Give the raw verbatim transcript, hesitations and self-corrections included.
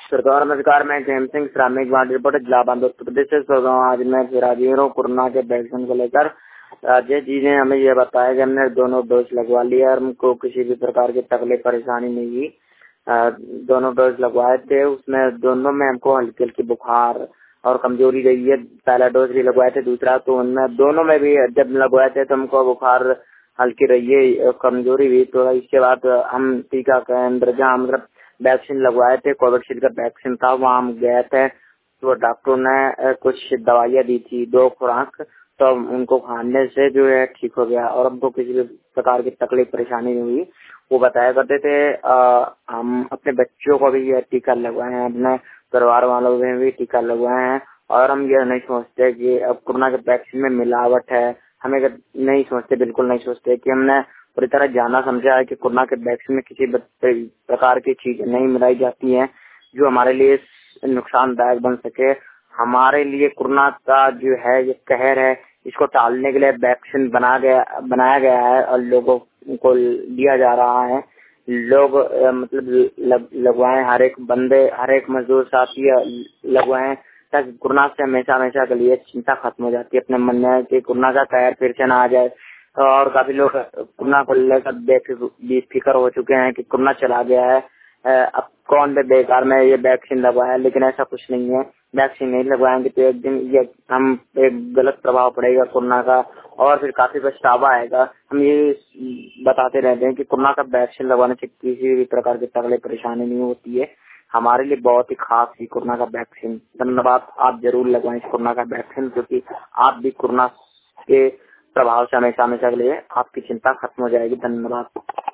सरकार नमस्कार, मैं खेम सिंह श्रामिक वार्ड रिपोर्टर जिला बांध उत्तर प्रदेश से सोच रहा हूँ। आज मैं फिर हाजिर हूँ कोरोना के वैक्सीन को लेकर। राज्य जी ने हमें यह बताया कि हमने दोनों डोज लगवा लिया और हमको किसी भी प्रकार की तकलीफ परेशानी नहीं हुई। दोनों डोज लगवाए थे, उसमें दोनों में हमको हल्की हल्की बुखार और कमजोरी रही है। पहला डोज भी लगवाए थे, दूसरा तो उनमें दोनों में भी जब लगवाए थे तो हमको बुखार हल्की रही है, कमजोरी हुई। तो इसके बाद हम टीका केंद्र जहाँ मतलब वैक्सीन लगवाए थे, कोविशील्ड का वैक्सीन था, वहाँ हम गए थे तो डॉक्टर ने कुछ दवाइयाँ दी थी, दो खुराक, तो उनको खाने से जो है ठीक हो गया और हमको किसी भी प्रकार की तकलीफ परेशानी नहीं हुई। वो बताया करते थे आ, हम अपने बच्चों को भी ये टीका लगवाए हैं, अपने परिवार वालों में भी टीका लगवाए हैं और हम ये नहीं सोचते कि अब कोरोना के वैक्सीन में मिलावट है। हमें नहीं सोचते, बिल्कुल नहीं सोचते कि हमने पूरी तरह जाना समझा है कि कोरोना के वैक्सीन में किसी प्रकार की चीज नहीं मिलाई जाती है जो हमारे लिए नुकसानदायक बन सके। हमारे लिए कोरोना का जो है ये कहर है, इसको टालने के लिए वैक्सीन बना गया बनाया गया है और लोगों को दिया जा रहा है। लोग मतलब लग, लगवाएं, हर एक बंदे, हर एक मजदूर साथी लगवाएं ताकि कोरोना से हमेशा हमेशा के लिए चिंता खत्म हो जाती है। अपने मन में कि कोरोना का कहर फिर से ना आ जाए। और काफी लोग कोरोना को लेकर बेफिक्र हो चुके हैं कि कोरोना चला गया है, अब कौन बे बेकार में ये वैक्सीन लगवाया, लेकिन ऐसा कुछ नहीं है। वैक्सीन नहीं लगवाएंगे तो एक दिन ये हम एक गलत प्रभाव पड़ेगा कोरोना का और फिर काफी पछतावा आएगा। हम ये बताते रहते हैं कि कोरोना का वैक्सीन लगवाने से किसी भी प्रकार की तकलीफ परेशानी नहीं होती है। हमारे लिए बहुत ही खास है कोरोना का वैक्सीन। धन्यवाद। आप जरूर लगवाएं इस कोरोना का वैक्सीन, क्योंकि आप भी कोरोना के प्रभाव से हमेशा हमेशा के लिए आपकी चिंता खत्म हो जाएगी। धन्यवाद।